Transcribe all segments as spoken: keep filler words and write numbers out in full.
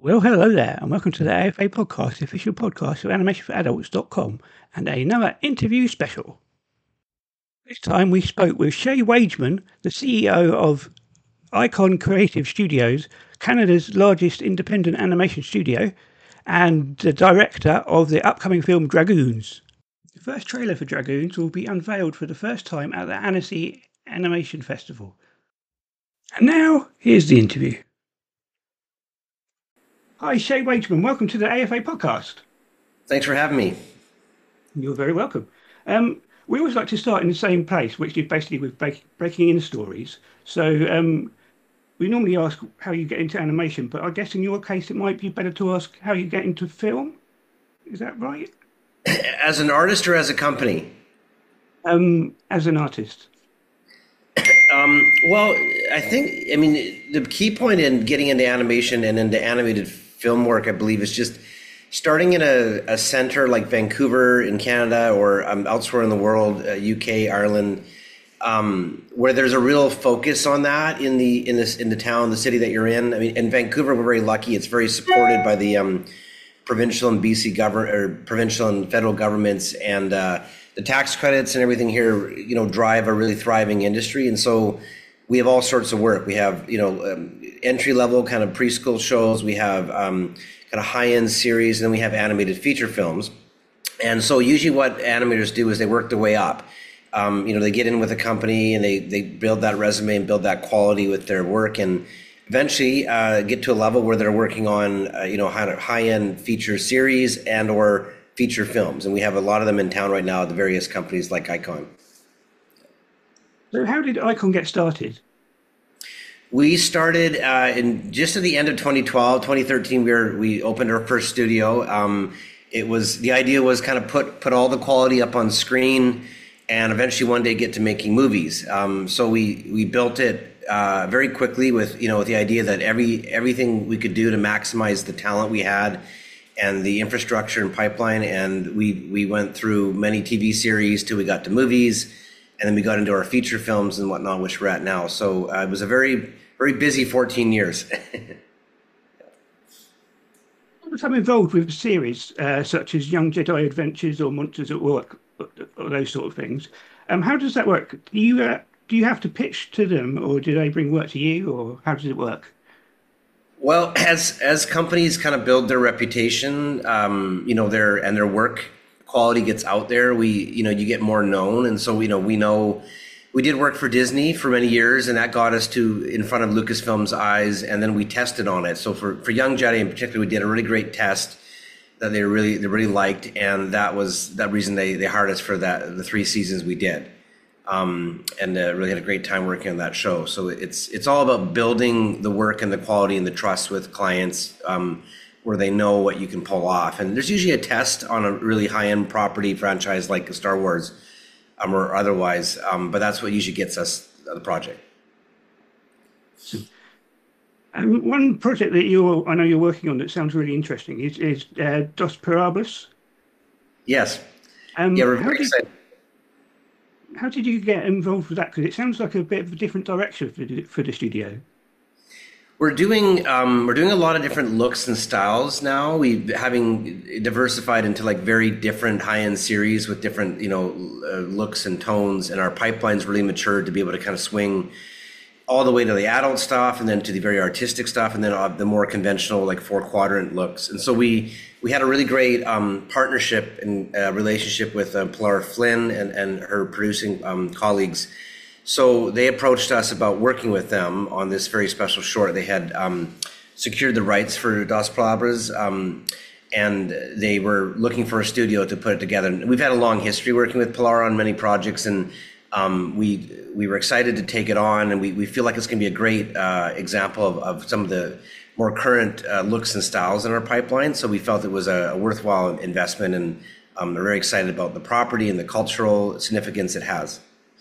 Well, hello there, and welcome to the A F A podcast, the official podcast of animation for adults dot com, and another interview special. This time we spoke with Shay Wageman, the C E O of Icon Creative Studios, Canada's largest independent animation studio, and the director of the upcoming film Dragoons. The first trailer for Dragoons will be unveiled for the first time at the Annecy Animation Festival. And now, here's the interview. Hi, Shay Wageman. Welcome to the A F A podcast. Thanks for having me. You're very welcome. Um, we always like to start in the same place, which is basically with break, breaking in stories. So um, we normally ask how you get into animation, but I guess in your case it might be better to ask how you get into film. Is that right? As an artist or as a company? Um, as an artist. Um, well, I think, I mean, the key point in getting into animation and into animated film work, I believe, is just starting in a, a center like Vancouver in Canada or um, elsewhere in the world, uh, U K, Ireland, um, where there's a real focus on that in the in this in the town, the city that you're in. I mean, in Vancouver, we're very lucky; it's very supported by the um, provincial and B C government, or provincial and federal governments, and uh, the tax credits and everything here, you know, drive a really thriving industry, and so we have all sorts of work. We have, you know, um, entry level kind of preschool shows. We have um, kind of high end series, and then we have animated feature films. And so usually what animators do is they work their way up. Um, you know, they get in with a company and they they build that resume and build that quality with their work, and eventually uh, get to a level where they're working on uh, you know high end feature series and or feature films. And we have a lot of them in town right now at the various companies like Icon. So how did Icon get started? We started uh, in just at the end of twenty twelve, twenty thirteen. We were we opened our first studio. Um, it was the idea was kind of put put all the quality up on screen, and eventually one day get to making movies. Um, so we we built it uh, very quickly with you know with the idea that every everything we could do to maximize the talent we had and the infrastructure and pipeline. And we we went through many T V series till we got to movies. And then we got into our feature films and whatnot, which we're at now. So uh, it was a very, very busy fourteen years. I'm involved with series uh, such as Young Jedi Adventures or Monsters at Work, or those sort of things. Um, how does that work? Do you uh, do you have to pitch to them, or do they bring work to you, or how does it work? Well, as as companies kind of build their reputation, um, you know, their and their work quality gets out there, we, you know, you get more known. And so, you know, we know we did work for Disney for many years, and that got us to in front of Lucasfilm's eyes, and then we tested on it. So for, for Young Jedi in particular, we did a really great test that they really, they really liked. And that was that reason they, they hired us for that, the three seasons we did. Um, and uh, really had a great time working on that show. So it's, it's all about building the work and the quality and the trust with clients, um, where they know what you can pull off. And there's usually a test on a really high-end property franchise like Star Wars um, or otherwise, um, but that's what usually gets us the project. So, um, one project that you I know you're working on that sounds really interesting is, is uh, Dos Parables. Yes. Um, yeah, we're how very did, excited. How did you get involved with that? Because it sounds like a bit of a different direction for the, for the studio. We're doing um, we're doing a lot of different looks and styles now. We having diversified into like very different high end series with different you know uh, looks and tones, and our pipeline's really matured to be able to kind of swing all the way to the adult stuff, and then to the very artistic stuff, and then uh, the more conventional like four quadrant looks. And so we we had a really great um, partnership and uh, relationship with uh, Pilar Flynn and and her producing um, colleagues. So they approached us about working with them on this very special short. They had um, secured the rights for Dos Palabras, um, and they were looking for a studio to put it together. And we've had a long history working with Pilar on many projects, and um, we we were excited to take it on, and we, we feel like it's going to be a great uh, example of, of some of the more current uh, looks and styles in our pipeline. So we felt it was a, a worthwhile investment, and um, we're very excited about the property and the cultural significance it has.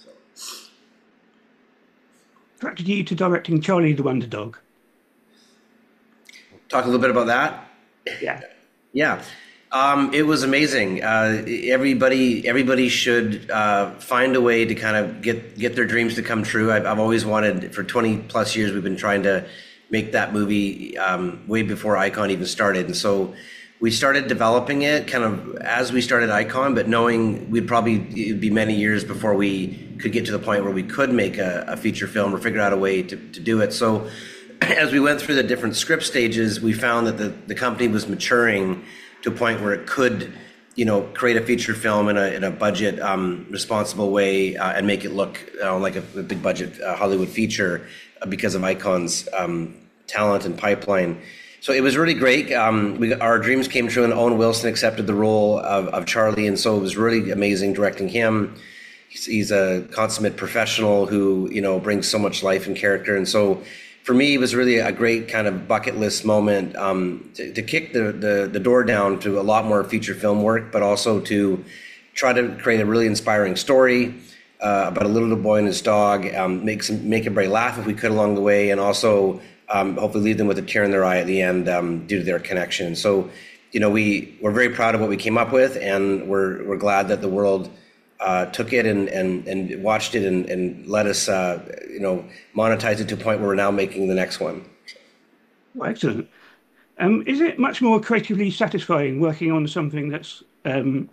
Attracted you to directing Charlie the Wonder Dog? Talk a little bit about that. Yeah. Yeah. Um, it was amazing. Uh, everybody, everybody should uh, find a way to kind of get get their dreams to come true. I've, I've always wanted, for twenty plus years, we've been trying to make that movie um, way before Icon even started. And so we started developing it kind of as we started Icon, but knowing we'd probably, it'd be many years before we could get to the point where we could make a, a feature film or figure out a way to, to do it. So as we went through the different script stages, we found that the, the company was maturing to a point where it could, you know, create a feature film in a in a budget um, responsible way uh, and make it look uh, like a, a big budget uh, Hollywood feature uh, because of Icon's um, talent and pipeline. So it was really great. Um, we our dreams came true, and Owen Wilson accepted the role of, of Charlie, and so it was really amazing directing him. He's, he's a consummate professional who, you know, brings so much life and character, and so. For me, it was really a great kind of bucket list moment um, to, to kick the, the, the door down to a lot more feature film work, but also to try to create a really inspiring story uh, about a little boy and his dog, um, make some, make everybody laugh if we could along the way, and also um, hopefully leave them with a tear in their eye at the end um, due to their connection. So, you know, we, we're very proud of what we came up with, and we're, we're glad that the world Uh, took it and, and, and watched it and, and let us, uh, you know, monetize it to a point where we're now making the next one. Well, excellent. Um, is it much more creatively satisfying working on something that's um,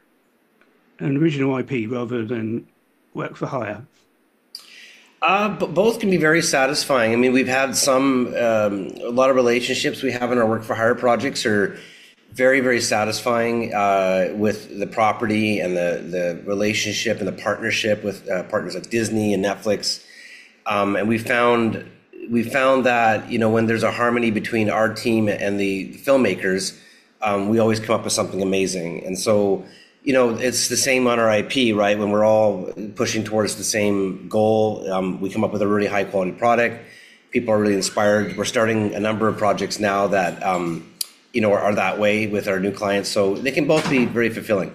an original I P rather than work for hire? Uh, but both can be very satisfying. I mean, we've had some, um, a lot of relationships we have in our work for hire projects are very, very satisfying uh, with the property and the, the relationship and the partnership with uh, partners like Disney and Netflix. Um, and we found we found that, you know, when there's a harmony between our team and the filmmakers, um, we always come up with something amazing. And so, you know, it's the same on our I P, right? When we're all pushing towards the same goal, um, we come up with a really high quality product. People are really inspired. We're starting a number of projects now that, um, you know, are, are that way with our new clients. So they can both be very fulfilling.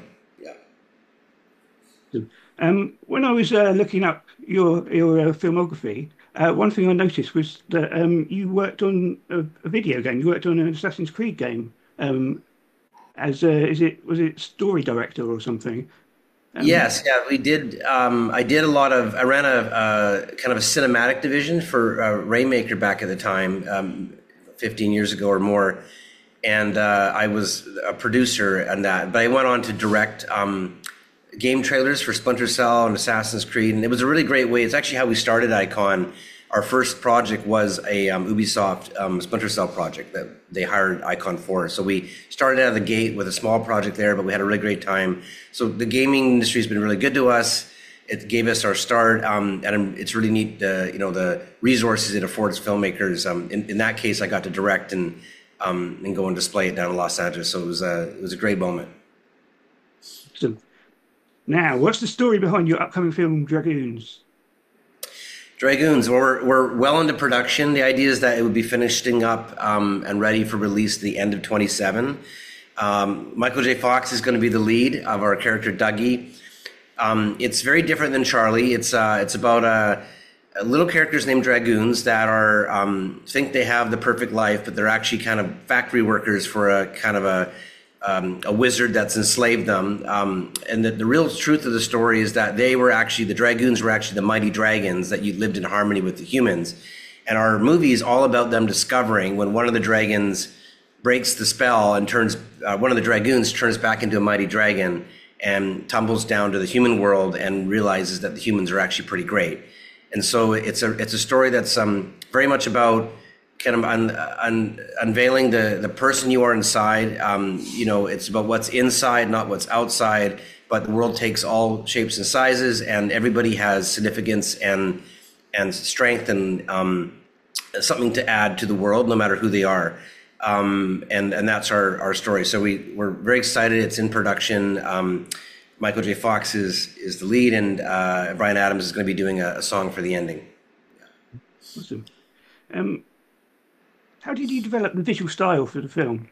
Yeah. Um, when I was uh, looking up your your uh, filmography, uh, one thing I noticed was that um, you worked on a, a video game. You worked on an Assassin's Creed game. Um, as a, is it was it story director or something? Um, yes, yeah, we did. Um, I did a lot of. I ran a, a kind of a cinematic division for uh, Rainmaker back at the time, um, fifteen years ago or more. And uh, I was a producer on that, but I went on to direct um, game trailers for Splinter Cell and Assassin's Creed, and it was a really great way. It's actually how we started Icon. Our first project was a um, Ubisoft um, Splinter Cell project that they hired Icon for. So we started out of the gate with a small project there, but we had a really great time. So the gaming industry has been really good to us. It gave us our start, um, and it's really neat, uh, you know, the resources it affords filmmakers. Um, in, in that case, I got to direct and Um, and go and display it down in Los Angeles. So it was a, it was a great moment. So now, what's the story behind your upcoming film, Dragoons? Dragoons, we're, we're well into production. The idea is that it would be finishing up um, and ready for release at the end of twenty-seven. Um, Michael J. Fox is going to be the lead of our character, Dougie. Um, it's very different than Charlie. It's, uh, it's about a, little characters named Dragoons that are um, think they have the perfect life, but they're actually kind of factory workers for a kind of a um, a wizard that's enslaved them. Um, and the, the real truth of the story is that they were actually the Dragoons were actually the mighty dragons that you lived in harmony with the humans. And our movie is all about them discovering when one of the dragons breaks the spell and turns uh, one of the Dragoons turns back into a mighty dragon and tumbles down to the human world and realizes that the humans are actually pretty great. And so it's a it's a story that's um, very much about kind of un, un, unveiling the, the person you are inside. Um, you know, it's about what's inside, not what's outside. But the world takes all shapes and sizes, and everybody has significance and and strength and um, something to add to the world, no matter who they are. Um, and and that's our our story. So we we're very excited. It's in production. Um, Michael J. Fox is, is the lead, and uh, Bryan Adams is going to be doing a, a song for the ending. Awesome. Um, how did you develop the visual style for the film?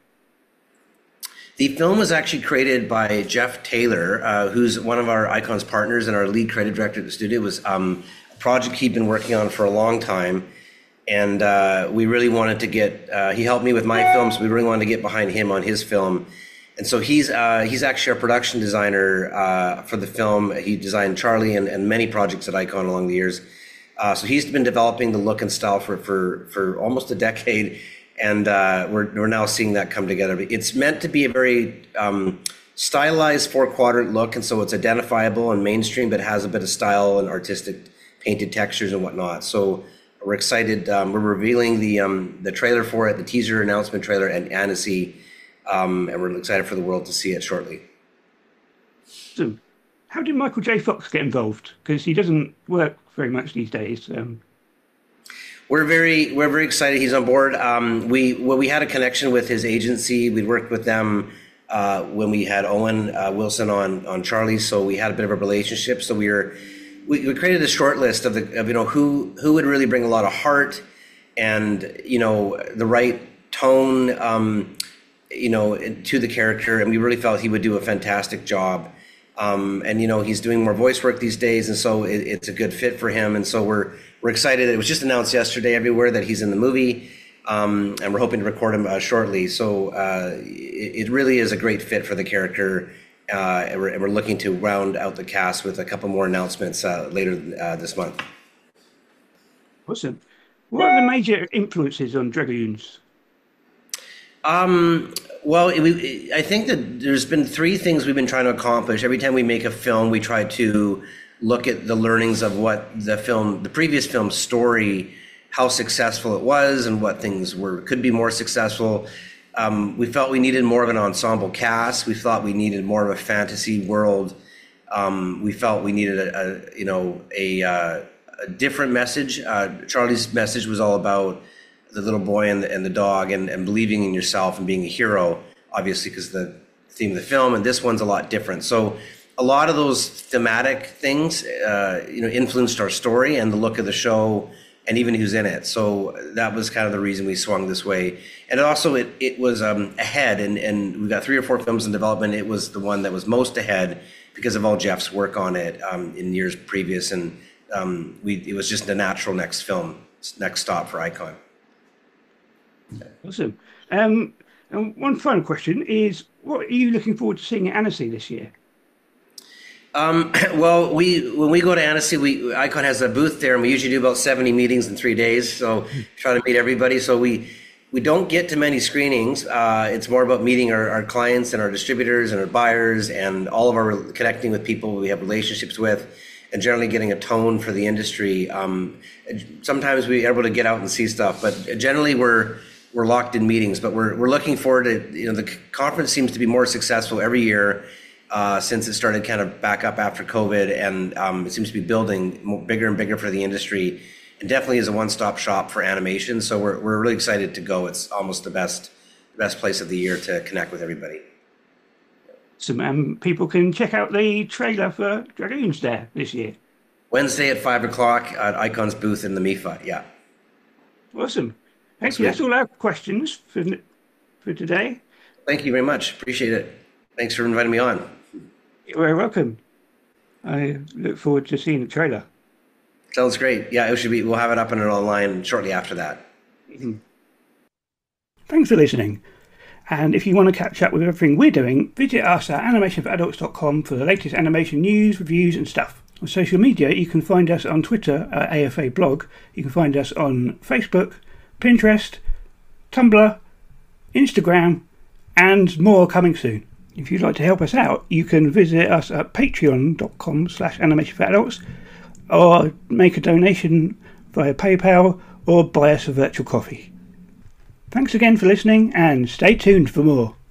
The film was actually created by Jeff Taylor, uh, who's one of our Icon's partners and our lead creative director at the studio. It was um, a project he'd been working on for a long time, and uh, we really wanted to get, uh, he helped me with my film, so we really wanted to get behind him on his film. And so he's uh, he's actually our production designer uh, for the film. He designed Charlie and, and many projects at Icon along the years. Uh, so he's been developing the look and style for for, for almost a decade, and uh, we're we're now seeing that come together. It's meant to be a very um, stylized four quadrant look, and so it's identifiable and mainstream, but has a bit of style and artistic painted textures and whatnot. So we're excited. Um, we're revealing the um, the trailer for it, the teaser announcement trailer at Annecy, um, and we're excited for the world to see it shortly. So, how did Michael J. Fox get involved? Because he doesn't work very much these days. Um... We're very we're very excited he's on board. Um, we well, we had a connection with his agency. We worked with them uh, when we had Owen uh, Wilson on on Charlie, so we had a bit of a relationship. So we were we, we created a short list of the of you know who who would really bring a lot of heart and you know the right tone um, you know to the character, and we really felt he would do a fantastic job. Um, and you know he's doing more voice work these days, and so it, it's a good fit for him. And so we're we're excited. It was just announced yesterday everywhere that he's in the movie, um, and we're hoping to record him uh, shortly. So uh, it, it really is a great fit for the character, uh, and, we're, and we're looking to round out the cast with a couple more announcements uh, later uh, this month. Awesome. What are the major influences on Dragoons? Um, well, it, it, I think that there's been three things we've been trying to accomplish. Every time we make a film, we try to look at the learnings of what the film, the previous film's story, how successful it was, and what things were could be more successful. Um, we felt we needed more of an ensemble cast. We thought we needed more of a fantasy world. Um, we felt we needed a, a you know a, uh, a different message. Uh, Charlie's message was all about the little boy and the, and the dog and, and believing in yourself and being a hero, obviously, because the theme of the film, and this one's a lot different. So a lot of those thematic things, uh, you know, influenced our story and the look of the show and even who's in it. So that was kind of the reason we swung this way. And also it, it was um, ahead, and, and we've got three or four films in development. It was the one that was most ahead because of all Jeff's work on it um, in years previous. And um, we it was just the natural next film, next stop for Icon. Awesome. Um, and one final question is, what are you looking forward to seeing at Annecy this year? Um, well, we when we go to Annecy, we Icon has a booth there, and we usually do about seventy meetings in three days. So try to meet everybody. So we we don't get to many screenings. Uh, it's more about meeting our, our clients and our distributors and our buyers and all of our connecting with people we have relationships with, and generally getting a tone for the industry. Um, sometimes we're able to get out and see stuff, but generally we're we're locked in meetings. But we're we're looking forward to, you know, the conference seems to be more successful every year uh, since it started kind of back up after COVID, and um, it seems to be building more, bigger and bigger for the industry, and definitely is a one-stop shop for animation. So we're we're really excited to go. It's almost the best the best place of the year to connect with everybody. So um, people can check out the trailer for Dragoons there this year. Wednesday at five o'clock at Icon's booth in the M I F A. Yeah. Awesome. Thank you. That's all our questions for for today. Thank you very much. Appreciate it. Thanks for inviting me on. You're very welcome. I look forward to seeing the trailer. Sounds great. Yeah, it should be. We'll have it up and online shortly after that. Mm-hmm. Thanks for listening. And if you want to catch up with everything we're doing, visit us at animation for adults dot com for the latest animation news, reviews and stuff. On social media, you can find us on Twitter at A F A blog. You can find us on Facebook, Pinterest, Tumblr, Instagram, and more coming soon. If you'd like to help us out, you can visit us at patreon dot com slash animation for adults, or make a donation via PayPal, or buy us a virtual coffee. Thanks again for listening, and stay tuned for more.